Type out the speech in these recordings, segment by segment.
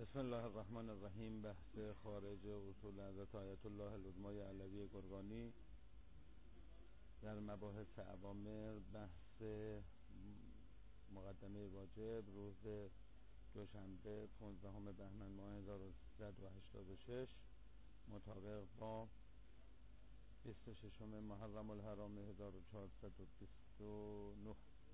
بسم الله الرحمن الرحیم. بحث خارج اصول حضرت آیت الله العظمای علوی گرگانی در مباحث اوامر. بحث مقدمه واجب روز دوشنبه 15 بهمن ماه 1386 مطابق با 26 محرم الحرام 1429.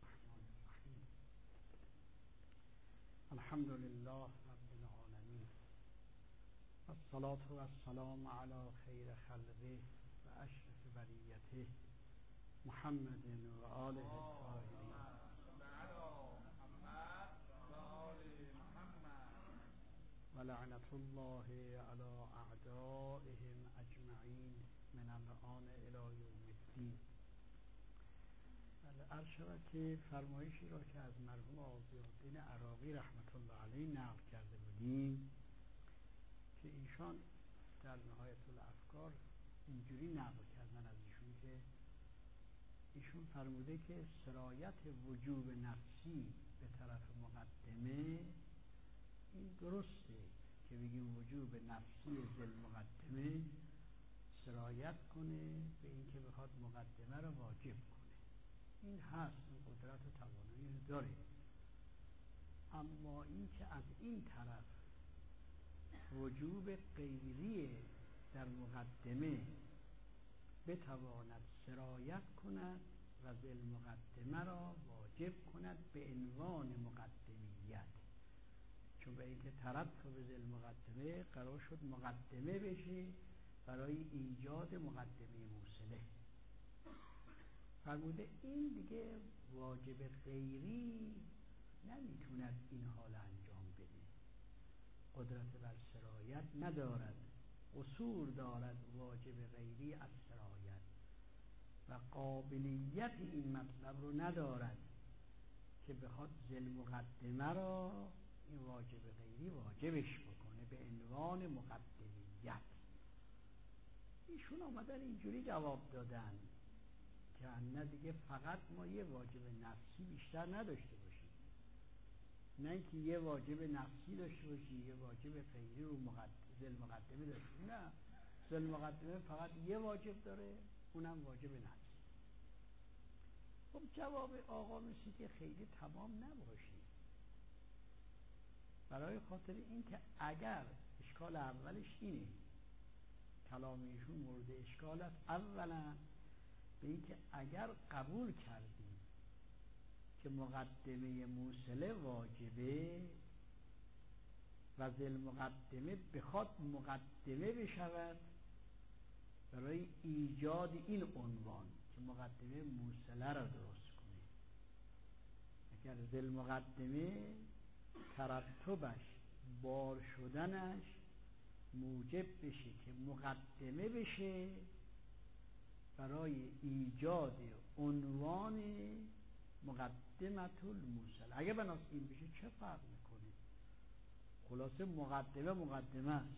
الحمد لله رب العالمین والصلاة والسلام علی خیر خلقه و اشرف بریته محمد و آله الطاهرین و لعنت الله علی اعدائهم اجمعین من الآن الی یوم الدین. عرض شود که فرمایشی را که از مرحوم آضیاءالدین عراقی رحمت الله علیه نقل کرده بودیم که ایشان در نهایت الافکار اینجوری نقل کردن از ایشون که ایشون فرموده که سرایت وجوب نفسی به طرف مقدمه این درسته که بگیم وجوب نفسی ذل مقدمه سرایت کنه به اینکه بخواد مقدمه را واجب کنه. این هست، این قدرت و توانایی رو داره، اما این که از این طرف وجوب غیری در مقدمه بتواند سرایت کند و ذل مقدمه را واجب کند به عنوان مقدمیت، چون به اینکه ترتب به ذل مقدمه قرار شد مقدمه بشه برای ایجاد مقدمه موصله. فرموده این دیگه واجب غیری نمیتوند این حال انجام بده، قدرت بر سرایت ندارد، قصور دارد واجب غیری از سرایت و قابلیت این مطلب رو ندارد که بخواد ذل مقدمه را این واجب غیری واجبش بکنه به عنوان مقدمیت. ایشون آمدن اینجوری جواب دادن که نه دیگه فقط ما یه واجب نفسی بیشتر نداشته باشیم، نه اینکه یه واجب نفسی داشته باشی یه واجب غیری رو ذل مقدمه داشته، نه، ذل مقدمه فقط یه واجب داره، اونم واجب نفسی. خب جواب آقا مثل که خیلی تمام نباشه، برای خاطر این که اگر اشکال اولش اینه، کلام ایشون مورد اشکال است، اولا به این که اگر قبول کردیم که مقدمه موصله واجبه و ذل مقدمه بخواد مقدمه بشود برای ایجاد این عنوان که مقدمه موصله را درست کنه، اگر ذل مقدمه ترتبش بار شدنش موجب بشه که مقدمه بشه برای ایجاد عنوان مقدمه الموصله، اگه بناس این بشه چه فرق میکنه؟ خلاصه مقدمه است.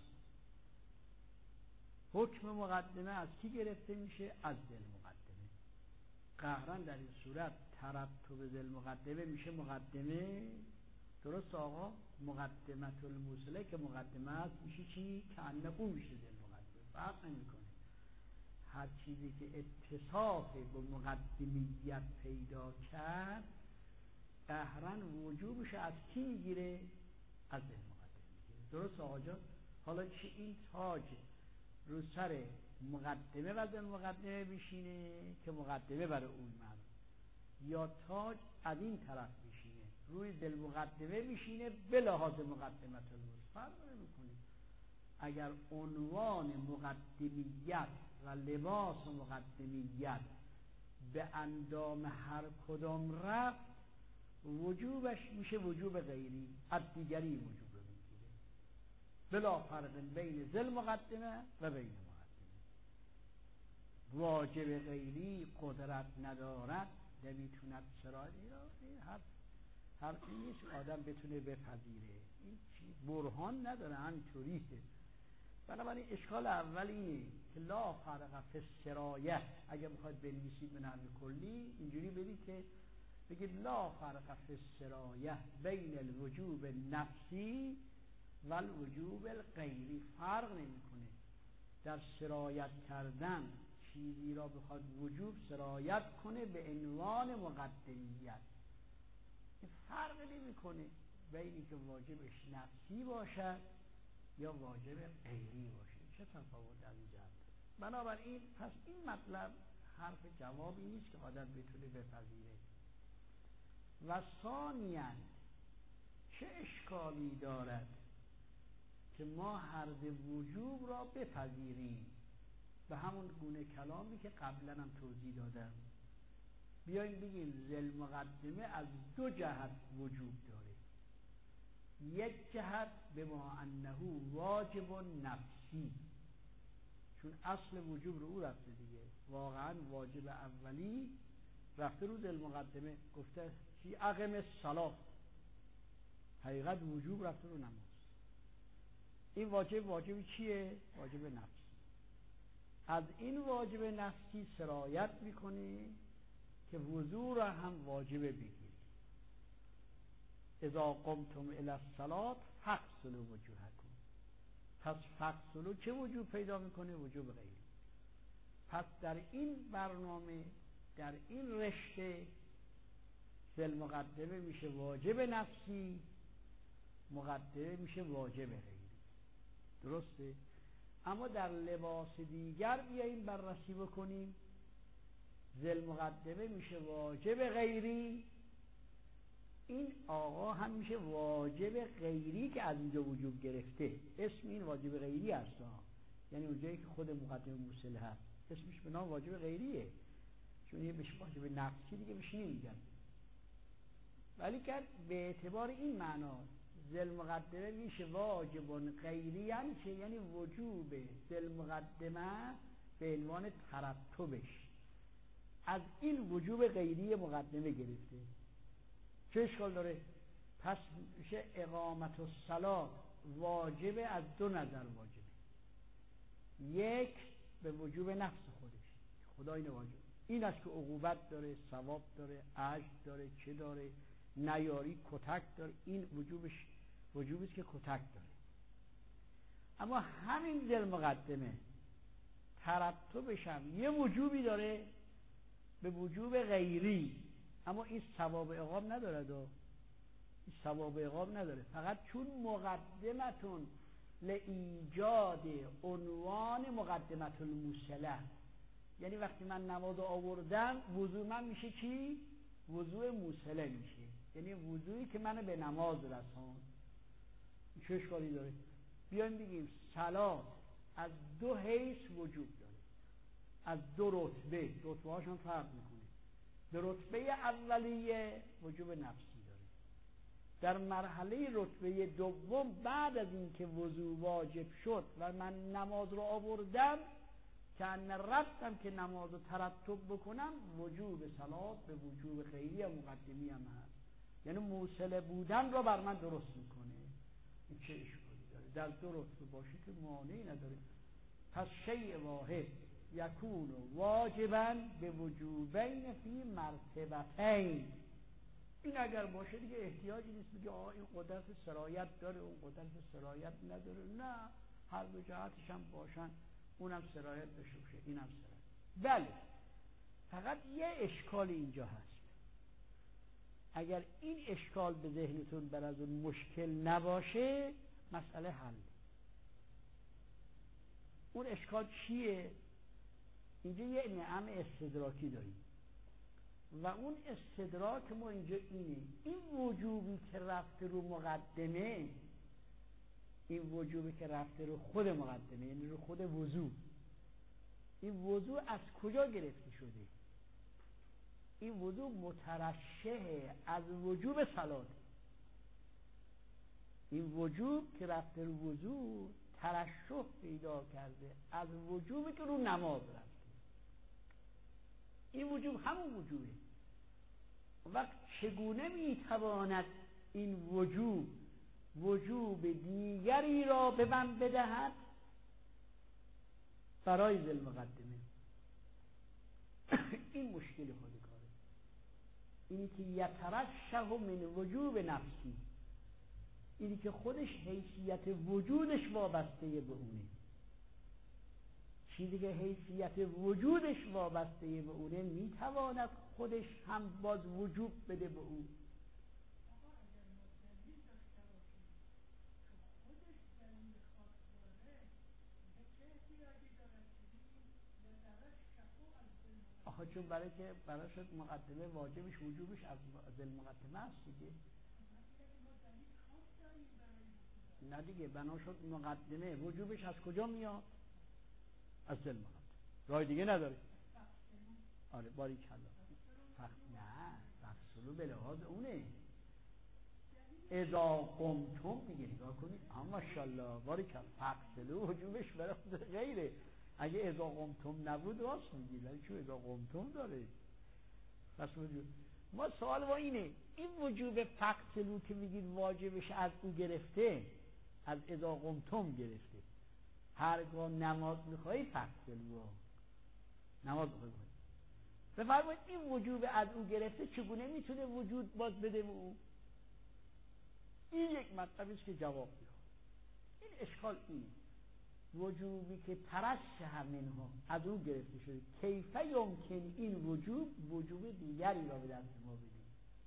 حکم مقدمه از کی گرفته میشه؟ از ذل مقدمه. قهرن در این صورت ترتب ذل مقدمه میشه مقدمه، درست آقا؟ مقدمه الموصله که مقدمه است میشه چی؟ که انه میشه ذل مقدمه، فرق نمیکنه. هر چیزی که اتصاف به مقدمیت پیدا کرد قهرن وجوبش از کی میگیره؟ از ذل مقدمه میگیره، درست آقا جان؟ حالا چه این تاج رو سر مقدمه و ذل مقدمه بشینه که مقدمه برای اون مرد، یا تاج از این طرف بشینه روی ذل مقدمه بشینه به لحاظ مقدمه الموصله، فرق نمیکنه. اگر عنوان مقدمیت و لباس مقدمیت به اندام هر کدام رفت وجوبش میشه وجوب غیری، از دیگری وجوب رو میگیره، بلا فرق بین ذل مقدمه و بین مقدمه. واجب غیری قدرت ندارد، نمیتوند سرایت، این حرفی نیست آدم بتونه بپذیره، این برهان نداره، همینطوریه. بنابراین اشکال اول اینه که لا فرق فی السرایه، اگه بخواید بنویسید به نحو کلی اینجوری بدید که بگید لا فرق فی السرایه بین الوجوب نفسی والوجوب الغیری، فرق نمیکنه در سرایت کردن چیزی را بخواد وجوب سرایت کنه به عنوان مقدمیت، فرق نمیکنه بینی که واجبش نفسی باشد یا واجب غیری باشه، چه تفاوت در اینجا؟ بنابراین پس این مطلب حرف جوابی نیست که آدم بتونه بپذیره. و ثانیاً چه اشکالی دارد که ما حرف وجوب را بپذیریم به همون گونه کلامی که قبلا هم توضیح دادم. بیاییم بگیم ذل مقدمه از دو جهت وجوب داره. یک جهت به ما انه واجب نفسی، چون اصل وجوب رو او رفته دیگه، واقعا واجب اولی رفته رو ذل مقدمه، گفته چی؟ اقم الصلاة، حقیقت وجوب رفته رو نماز. این واجب چیه؟ واجب نفسی. از این واجب نفسی سرایت میکنه که وضو را هم واجب بگیری. اذا قمتم الی الصلاة فاغسلوا وجوهکم. پس فاغسلوا چه وجوب پیدا میکنه؟ وجوب غیری. پس در این برنامه، در این رشته، ذل مقدمه میشه واجب نفسی، مقدمه میشه واجب غیری. درسته؟ اما در لباس دیگر بیاییم بررسی بکنیم، ذل مقدمه میشه واجب غیری، این آقا هم میشه واجب غیری که از اینجا وجوب گرفته. اسم این واجب غیری هست، یعنی اونجایی که خود مقدمه موصله هست اسمش به نام واجب غیریه، چون یه بهش واجب نفسی دیگه بهش نمیگن. ولی که به اعتبار این معنا ذل مقدمه میشه واجب غیری، یعنی چه؟ یعنی وجوب ذل مقدمه به عنوان ترتبش از این وجوب غیری مقدمه گرفته. چه اشکال داره؟ پس میشه اقامت الصلاة واجب از دو نظر واجبه. یک به وجوب نفس خودش، خدا اینو واجب، این است که عقوبت داره، ثواب داره، اجر داره، چه داره، نیاری کتک داره، این وجوبی است که کتک داره. اما همین ذل مقدمه ترتبش هم یه وجوبی داره به وجوب غیری، اما این ثواب عقاب نداره، این ثواب عقاب نداره، فقط چون مقدمتون لایجاد عنوان مقدمت الموصله، یعنی وقتی من نماز آوردم وضو من میشه چی؟ وضو موصله میشه، یعنی وضویی که منو به نماز رسان. چه اشکالی داره؟ بیایم بگیم صلات از دو حیث وجوب داره، از دو رتبه، رتبه هاشون فرق میکنه. در رتبه اولیه وجوب نفسی داره، در مرحله رتبه دوم بعد از اینکه وضو واجب شد و من نماز رو آوردم که رفتم که نماز رو ترتب بکنم، وجوب صلات به وجوب غیری و مقدمی هم هست، یعنی موصله بودن رو بر من درست میکنه. این چه اشکالی داره؟ در دو رتبه باشه که مانعی نداره. پس شیء واحد یکون واجبا به وجوبین فی مرتبتین، این اگر باشه دیگه احتیاجی نیست بگه این قدرت سرایت داره اون قدرت سرایت نداره، نه، هر دو جهتش هم باشن، اونم سرایت بشه اینم سرایت. بله، فقط یه اشکال اینجا هست. اگر این اشکال به ذهنتون بر از اون مشکل نباشه مسئله حل. اون اشکال چیه؟ اینجا یه نعم استدراکی داریم و اون استدراک ما اینجا اینه، این وجوبی که رفته رو مقدمه، این وجوبی که رفته رو خود مقدمه، یعنی رو خود وضو، این وضو از کجا گرفته شده؟ این وضو مترشح از وجوب صلات. این وجوب که رفته رو وضو ترشح پیدا کرده از وجوبی که رو نماز رفته. این وجوب همون وجوبه. وقت چگونه میتواند این وجوب دیگری را به من بدهد برای ذل مقدمه؟ این مشکل خود کاره، اینی که یترشح من وجوب نفسی، اینی که خودش حیثیت وجودش وابسته به اونه. چیزی که حیثیت وجودش وابسته به اونه میتواند خودش هم باز وجود بده به اون. آخه چون برای که برای شد مقدمه واجبش وجوبش از المقدمه است دیگه. نه دیگه بنا شد مقدمه وجوبش از کجا میاد؟ از المقدمه، راه دیگه نداره. آره باری کلا نه فصلو به لحاظ اونه. اذا قمتم میگه نگاه کنید ماشاءالله باری کلا فصلو وجوبش برای غیره. اگه اذا قمتم نبود راست میگی، ولی چون اذا قمتم داره پس وجود. ما سوال با اینه این وجوب فصلو که میگید واجبش از او گرفته، از اذا قمتم گرفته. هرگاه نماز میخوایی فصلو نماز بخوایی بفرمایید این وجوب از او گرفته چگونه میتونه وجود باز بده به او؟ این یک مطلبی است که جواب میده. این اشکال اینه وجوبی که ترشح منها از او گرفته شده کیف یمکن این وجوب دیگری را به دست ما بده.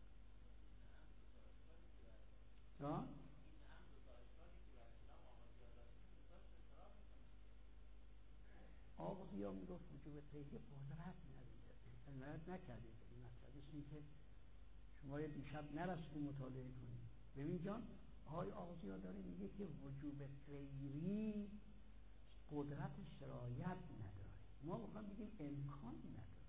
آغازی میگفت وجوب غیری قدرت نداره نکرده. این مطلب است این که شما یه دیشب نرسید مطالعه کنید. ببین جان آقای آغازی ها داره میگه که وجوب غیری قدرت شرایط نداره. ما میخوایم بگیم امکان نداره.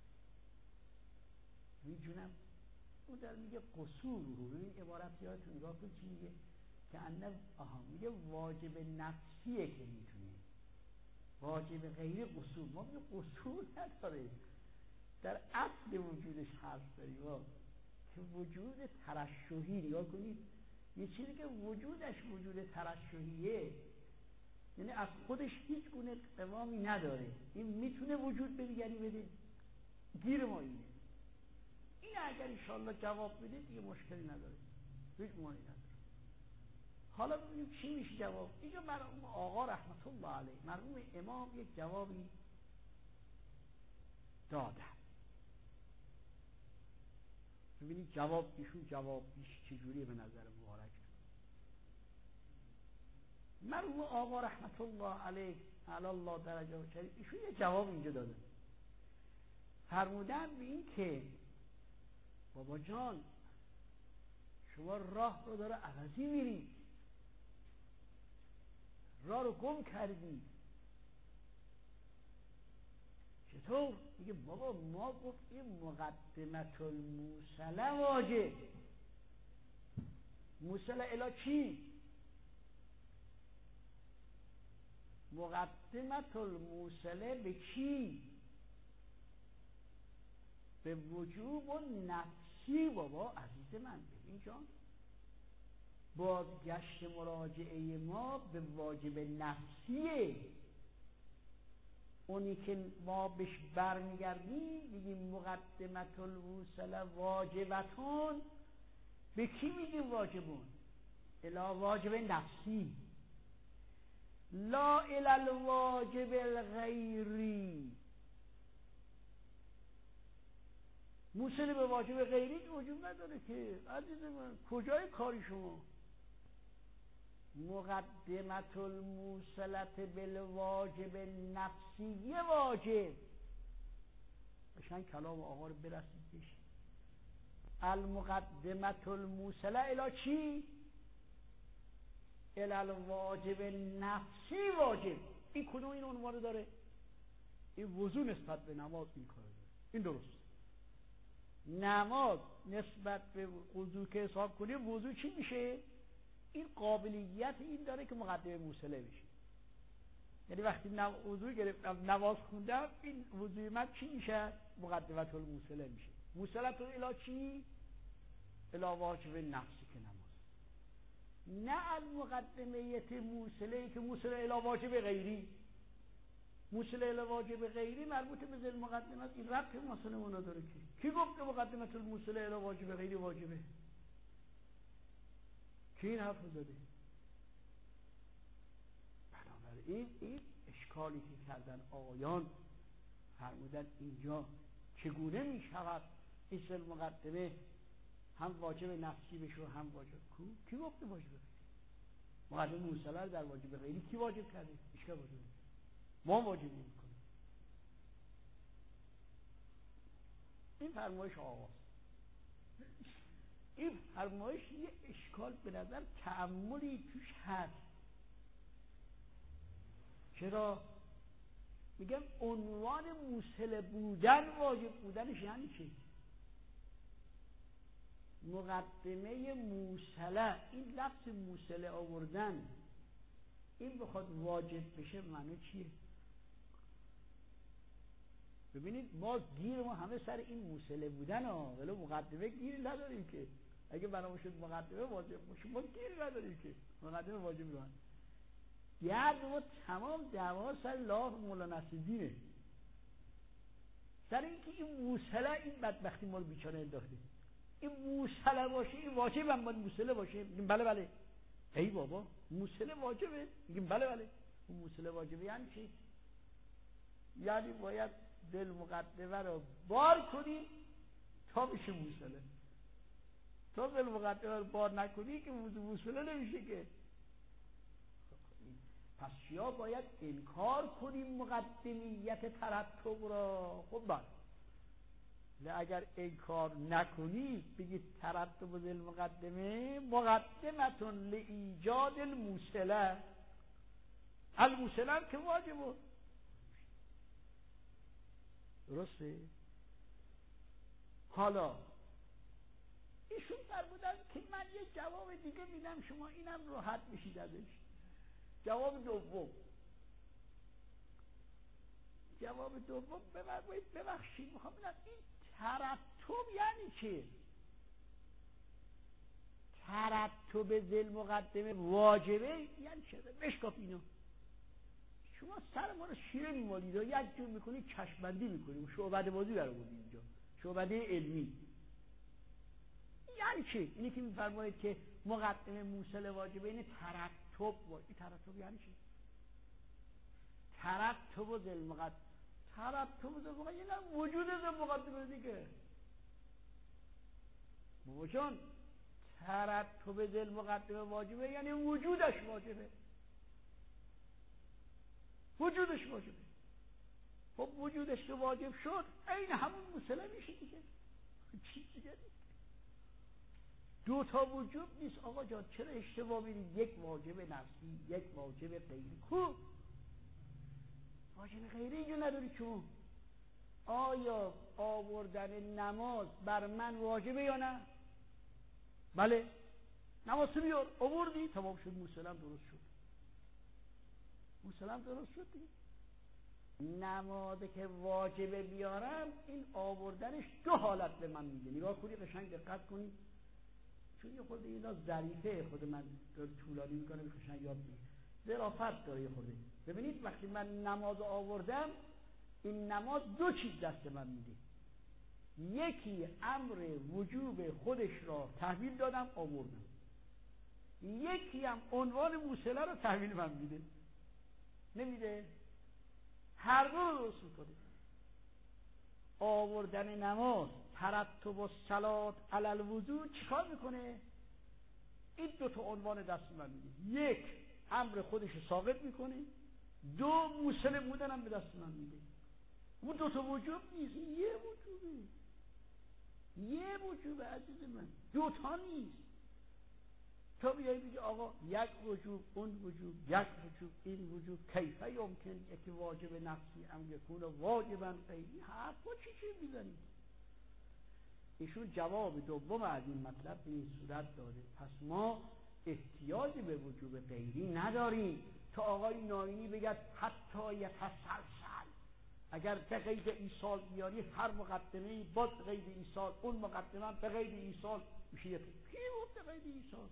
ببین جونم اون داره میگه قصور رو. ببین عبارت یادتون نگاه کن چی میگه که انه میگه واجب نفسیه که میتونه، واجب غیری قصور. ما میگه قصور نداره، در اصل وجودش حرف داریم که وجود ترشحی. نگاه کنید یه چیزی که وجودش وجود ترشحیه، یعنی از خودش هیچ گونه قوامی نداره، این میتونه وجود به دیگری بده. گیر ما اینه. این اگر انشاءالله جواب بده دیگه مشکلی نداره، هیچ معنی نداره. حالا ببینیم چی میشه جواب. اینجا مرحوم آقا رحمت الله علیه، مرحوم امام یک جوابی داده. ببینید جواب ایشون چجوریه به نظر مبارک. مرحوم آقا رحمت الله علیه علی الله درجه و شریف ایشون یه جواب اینجا داده. فرمودن به این که بابا جان شما راه رو داره عوضی میری، راه رو گم کردی. چطور؟ میگه بابا ما گفتیم مقدمت الموصله واجب. موصله الی چی؟ مقدمت الموصله به کی؟ به وجوب و نفسی. بابا عزیز من ببین جان بازگشت مراجعه ما به واجب نفسیه. اونی که ما بهش برمیگردیم میگیم مقدمت الموصله واجبتون. به کی میگیم واجبون؟ الی واجب نفسی، لا الی الواجب الغیری. موصله به واجب غیری که وجود نداره که عزیز من. کجای کاری شما؟ مقدمت الموصلت بالواجب نفسی واجب. بشن کلام آقا رو برسید بشه. المقدمت الموصله الی چی؟ الی الواجب نفسی واجب. این کدوم این عنوان داره؟ این وضو نسبت به نماز این کار داره. این درست. نماز نسبت به وضو که حساب کنیم وضو چی میشه؟ این قابلیت این داره که مقدمه موصله بشه. یعنی وقتی وضو گرفتم نماز خوندم این وضوی من چی میشه؟ مقدمت الموصله میشه. موصلت الی چی؟ الی واجب نفسی که نماز. نه المقدمه موصله که موصله الی واجب غیری. موصله الی واجب غیری مربوط به ذل مقدمت. این ربط مثلا اونا داره کی گفت که مقدمت الموصله الی واجب غیری واجبه؟ کی این حرف زده؟ این اشکالی که کردن آقایان فرمودن اینجا چگونه می شود اسم مقدمه هم واجب نفسی بشه و هم واجب کی گفته واجب غیری؟ مقدمه موصله در واجب غیری کی واجب کرده؟ اشکال واجب کرده. ما واجب نمی‌کنیم. این فرمایش آقاست. این فرمایش یه اشکال به نظر تأملی توش هست. چرا؟ میگم عنوان موصله بودن واجب بودنش یعنی چی؟ مقدمه موصله، این لفظ موصله آوردن این بخواد واجب بشه معنی چیه؟ ببینید ما گیر ما همه سر این موصله بودن ها، ولی مقدمه گیری نداریم که. اگه برنامه شد مقدمه واجب باشه ما گیری نداریم که مقدمه واجب رو. گرد ما تمام دعوا سر لاف مولانا نصرالدینه، سر اینکه این موصله این بدبختی ما رو بیچاره انداخته. این موصله باشه این واجب هم باید موصله باشه. میگیم بله بله. ای بابا موصله واجبه؟ میگیم بله بله. اون موصله واجبه یعنی چی؟ یعنی باید دل مقدمه رو بار کنی تا بشه موصله. تا دل مقدمه رو بار نکنی که موصله نمیشه که. پس یا باید انکار کنیم مقدمیت ترتب را. خب بله، اگر انکار نکنی بگید ترتب ذل مقدمه مقدمتون لایجاد الموصله، الموصله هم که واجبه. درسته؟ حالا ایشون فرمودن که من یه جواب دیگه میدم شما اینم راحت میشید ازش. جواب دوم ببخشید میخوام بگم این ترتب یعنی چه؟ ترتب ذل مقدمه واجبه یعنی چه؟ بشکاف اینو. شما سر ما رو شیره میمالید و یک جور میکنید چشمبندی میکنید، شعبده بازی در آوردید اینجا، شعبده علمی. یعنی چه؟ اینی که میفرمایید که مقدمه موصله واجبه، این ترتب این ترتب یعنی چه؟ ترتب ذل مقدمه، ترتب ذل مقدمه یعنی وجود ذل مقدمه دیگه. بابا جان ترتب ذل مقدمه واجبه یعنی وجودش واجبه. وجودش واجبه. خب وجودش که واجب شد این همون موصله میشه دیگه. چی دیگه؟ دو تا وجوب نیست آقا جان. چرا اشتباه میرید؟ یک واجب نفسی یک واجب غیری. کو واجب غیری اینجا نداری چون؟ آیا آوردن نماز بر من واجبه یا نه؟ بله. نماز بیار آوردی تمام شد، موصله درست شد. موصله درست شد دیگه. نمازه که واجبه بیارم این آوردنش دو حالت به من میده. نگاه کنی قشنگ دقت کنی، چون یه خورده اینا ظریفه خود من طولانی میکنه قشنگ یاد میگیره، ظرافت داره یه خورده. ببینید وقتی من نماز آوردم این نماز دو چیز دست من میده. یکی امر وجوب خودش را تحویل دادم آوردم، یکی هم عنوان موصله رو تحویل من میده. نمیده؟ هر دو رو درست میکنه. آوردن نماز ترتب الصلات علی الوضو چیکار میکنه؟ این دو تا عنوان دست من میده. یک امر خودش رو ثابت میکنه، دو موصله بودن هم به دست من میده. اون دو تا وجوب نیست، یه وجوبه. یه وجوبه عزیز من، دو تا نیست. تو بیایی بگی آقا یک وجوب اون وجوب، یک وجوب این وجوب، کیفه یمکن یکی واجب نفسی ام یکون واجبا غیری، حرفا چی میزنی؟ ایشون جواب دوم از این مطلب به این صورت داده. پس ما احتیاجی به وجوب غیری نداریم تا آقای ناینی بگد حتی یتسلسل. اگر به قید ایصال بیاری هر مقدمه باز قید ایصال، اون مقدمه به قید ایصال میشه یکی. کی بود به قید ایصال؟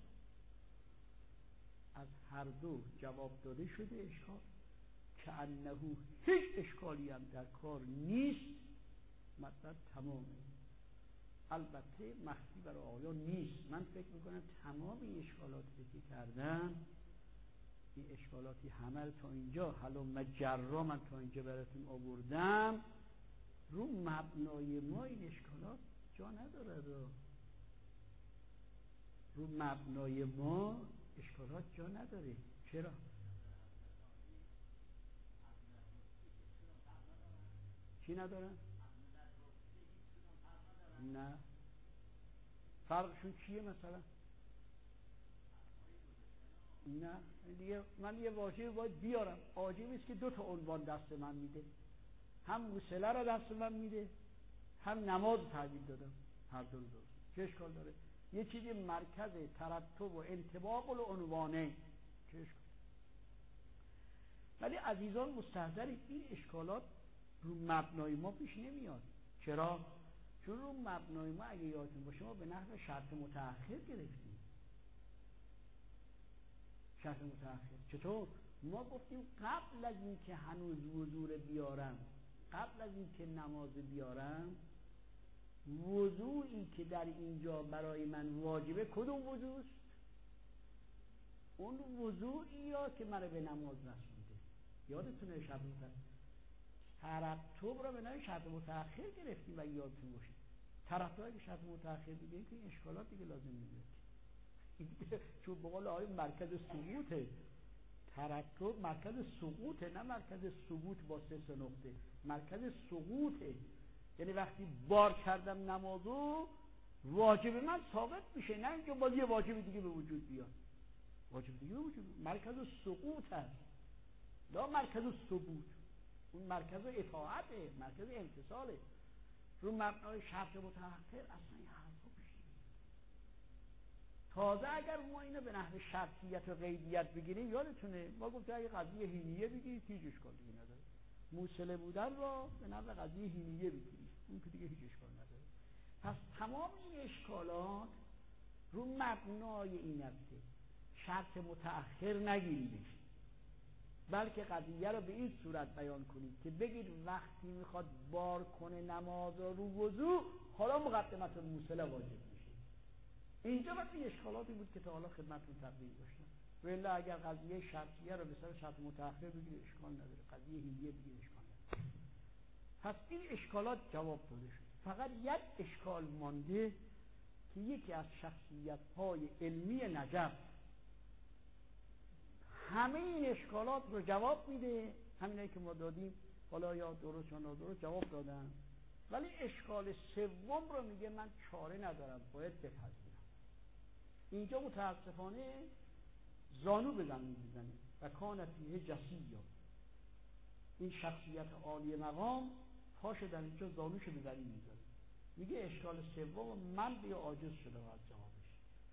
از هر دو جواب داده شده. اشکال که انه هیچ اشکالی هم در کار نیست، مطلب تمامه. البته مخفی برای آقایان نیست. من فکر میکنم تمام این اشکالاتی که کردم این اشکالاتی همه رو تا اینجا حالا جرا من تا اینجا براتون آوردم، رو مبنای ما این اشکالات جا نداره. رو مبنای ما اشکالات جا نداره. چرا؟ چی ندارن؟ نه. فرقشون چیه مثلا؟ نه دیگه من یه واژه باید بیارم. عجیبه است که دو تا عنوان دست من میده، هم موصله رو دست من میده، هم نماز تعبیر دادم. هر دو درست. چه اشکال داره؟ یه چیزی مرکز ترتب و انطباق العنوانه، چه اشکال؟ ولی عزیزان مستحضرید این اشکالات رو مبنای ما پیش نمیاد. چرا؟ چون رو مبنای ما اگه یادتون باشه ما به نحو شرط متأخر گرفتیم. شرط متأخر چطور؟ ما گفتیم قبل از این که هنوز وضو بیارم، قبل از این که نماز بیارم، وضوئی که در اینجا برای من واجبه کدوم وضوست؟ اون وضوئی یا که منو به نماز رسونده. یادتونه شرط متأخر ترتب را به نوع شرط متأخر گرفتیم و یادتون باشه ترتب اگه شرط متأخر بگیریم که این اشکالات دیگه لازم نمیاد. چون به قول آقای مرکز سقوطه. ترتب مرکز سقوطه، نه مرکز ثبوت با 3 نقطه. مرکز سقوطه، یعنی وقتی بار کردم نمازو واجب من ثابت میشه، نه اینکه باز یه واجب دیگه به وجود بیاد. واجب دیگه به وجود مرکز سقوط هست، نه مرکز ثبوت. اون مرکز اطاعته، مرکز امتثاله. رو مبنای شرط متأخر اصلا یه حرفا پیش نمیاد. تازه اگر ما اینو به نحو شرطیت و غیبیت بگیریم، یادتونه ما گفتیم اگه قضیه هینیه بگیرید هیچ اشکال دیگه نداره. موصله بودن را به نحو قضیه هینیه بگیرید، اون که دیگه هیچ اشکال نداره. پس تمام این اشکالات رو مبنای این است که شرط متأخر نگیریدش، بلکه قضیه رو به این صورت بیان کنید که بگید وقتی میخواد بار کنه نماز رو وضو، حالا مقدمت الموصله واجب میشه. اینجا وقت این اشکالاتی بود که تا حالا خدمتتون تقدیم داشتم. ولی اگر قضیه شرطیه رو به سر شرط متأخر بگید اشکال نداره، قضیه هیلیه بگید اشکال نداره. پس این اشکالات جواب داده شد. فقط یک اشکال مانده که یکی از شخصیت‌های علمی نجف همه این اشکالات رو جواب میده. همینایی که ما دادیم، حالا یا درست یا نادرست جواب دادن، ولی اشکال سوم رو میگه من چاره ندارم، باید بپذیرم. اینجا متاسفانه زانو به زمین میزنه و کان فیه جسیا. این شخصیت عالی مقام پاش در اینجا زانوش به زمین میزنه، میگه اشکال سوم من بیا عاجز شده از جوابش.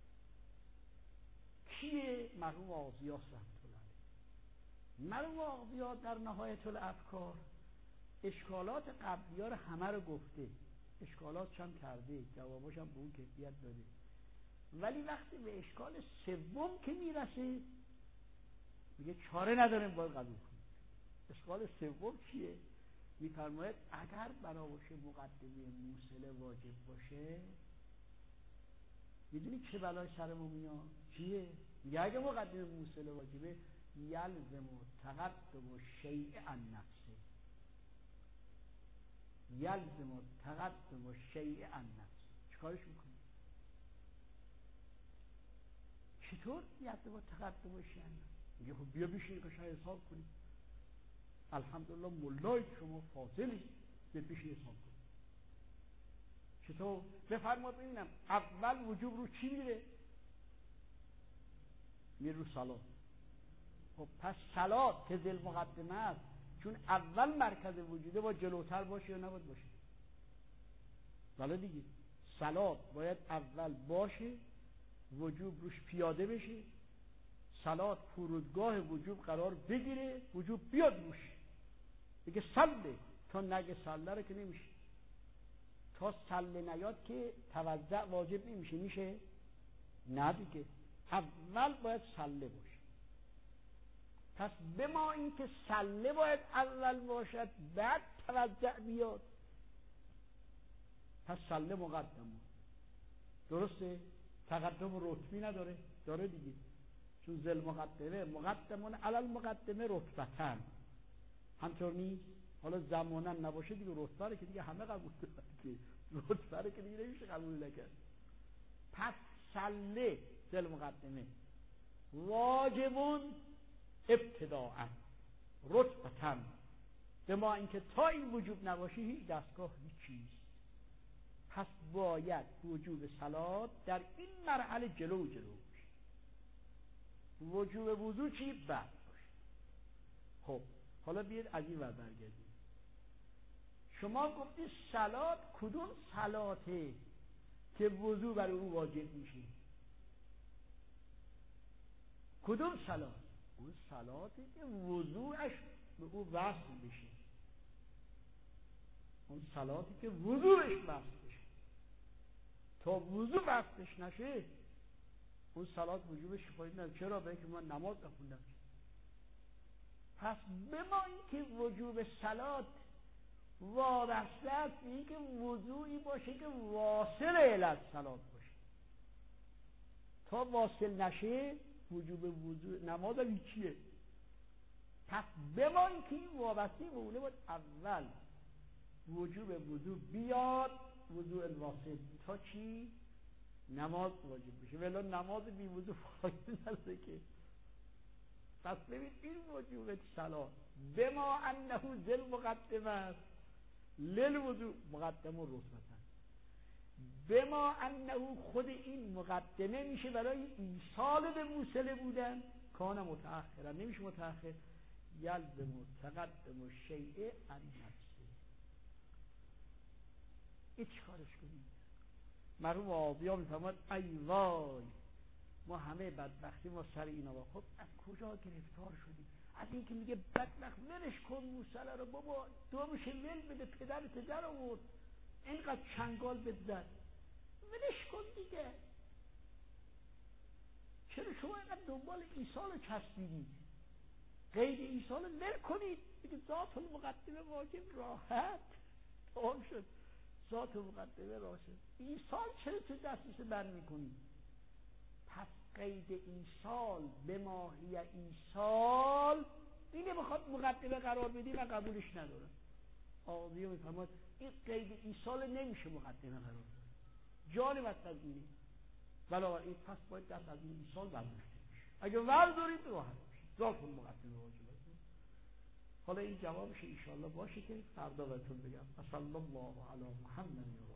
کیه؟ مرحوم آغازیاس رحمت الله علیه. مرحوم آغازیاس در نهایت الافکار اشکالات قبلی‌ها رو همه رو گفته، اشکالات هم کرده، جواباش هم به اون کیفیت داده، ولی وقتی به اشکال سوم که میرسه میگه چاره نداریم باید قبول کنیم. اشکال سوم چیه؟ میفرماید اگر بنا باشه مقدمه موصله واجب باشه، میدونی چه بلای سرمون میاد؟ چیه؟ میگه اگه مقدمه موصله واجبه یلزم تقدم شیء عن نفسه، یلزم تقدم شیء عن نفسه. چیکارش میکنی؟ چطور یلزم تقدم شیء عن نفسه؟ میگه خب بیا بشین که شاید حساب کنیم. الحمدلله مولای شما فاضلی، به بشین حساب کنیم. چطور؟ بفرمایید ببینم اول وجوب رو چی میره؟ میره رو صلات. خب پس صلات که ذل مقدمه است، چون اول مرکز وجوده با جلوتر باشه یا نباید باشه؟ بله دیگه، صلات باید اول باشه، وجوب روش پیاده بشه، صلات فرودگاه وجوب قرار بگیره، وجوب بیاد روش. دیگه صله تا نگه صله رو که نمیشه، تا صله نیاد که توضع واجب نمیشه. میشه؟ نه دیگه، اول باید صله باشه. پس به ما این که صله باید اول باشد بعد توضع بیاد، پس صله مقدم. درسته؟ تقدم رتبی نداره؟ داره دیگه. چون ذل مقدمه مقدمون علی المقدمه رتبتن، همطور نیست؟ حالا زمانن نباشه دیگه رتبه رو که دیگه همه قبول دارن که رتبه رو که دیگه نمیشه قبول نکرد. پس سله ذل مقدمه واجبون ابتداءً رتبتن، به ما اینکه تا این وجوب نباشه هیچ دستگاه هیچ چیز. پس باید وجوب صلات در این مرحله جلو باشه. وجوب وضو چی؟ بعد باشه. خب حالا بیاید از این ور برگردیم. شما گفتی صلات کدوم صلاته که وضو برای او واجب میشه؟ کدوم صلات؟ اون صلاتی که وضوعش به او وصل بشه، اون صلاتی که وضوعش وصل بشه. تا وضوع وصلش نشه اون صلات وجوبش فایده نداره. چرا؟ برای که ما نماز نخوندم. پس به ما این که وجوب صلات وابسته است به این که وضوعی باشه که واصل الی صلات باشه. تا واصل نشه وجوب وضوع نماز هم هیچیه. پس به ما این که این وابسته به اونه باید اول وجوب وضوع بیاد، وضوع الواصل، تا چی؟ نماز واجب بشه. ولی نماز بی وضوع فایده نداره که. پس ببین این وجوب صلات به ما انه ذل مقدمه است للوضوع مقدم و رتبتن، به ما انه خود این مقدمه میشه برای ایصال به موصله بودن، کان متأخرا نمیشه متأخر، یلزم تقدم الشیء عن نفسه. این چی کارش کنیم؟ مرحوم آبیا میفرماد ای وای ما همه بدبختی ما سر اینا با خب از کجا گرفتار شدیم؟ از این که میگه بدبخت ولش کن موصله رو بابا، دومش ول بده، پدرت در آورد اینقدر چنگال بزد، ولش کن دیگه. چرا شما اینقدر دنبال ایصال چسبیدید؟ قید ایصال ول کنید، بگید ذات المقدمه واجب راحت تمام شد. ذات مقدمه راحت شد. ایصال چرا تو دستش بر میکنید؟ پس قید ایصال به ماهی ایصال اینه بخواد مقدمه قرار بدی من قبولش ندارم. آقایی میفرماد این قید ایصال نمیشه مقدمه قرار داد. جان مطلب اینه. بنابراین پس باید دست از این ایصال برداشته بشه. اگه وردارید راحت بشه. ذات المقدمه واجب است. حالا این جوابش ان شاء الله باشه که فردا بهتون بگم. صلی الله علی محمد.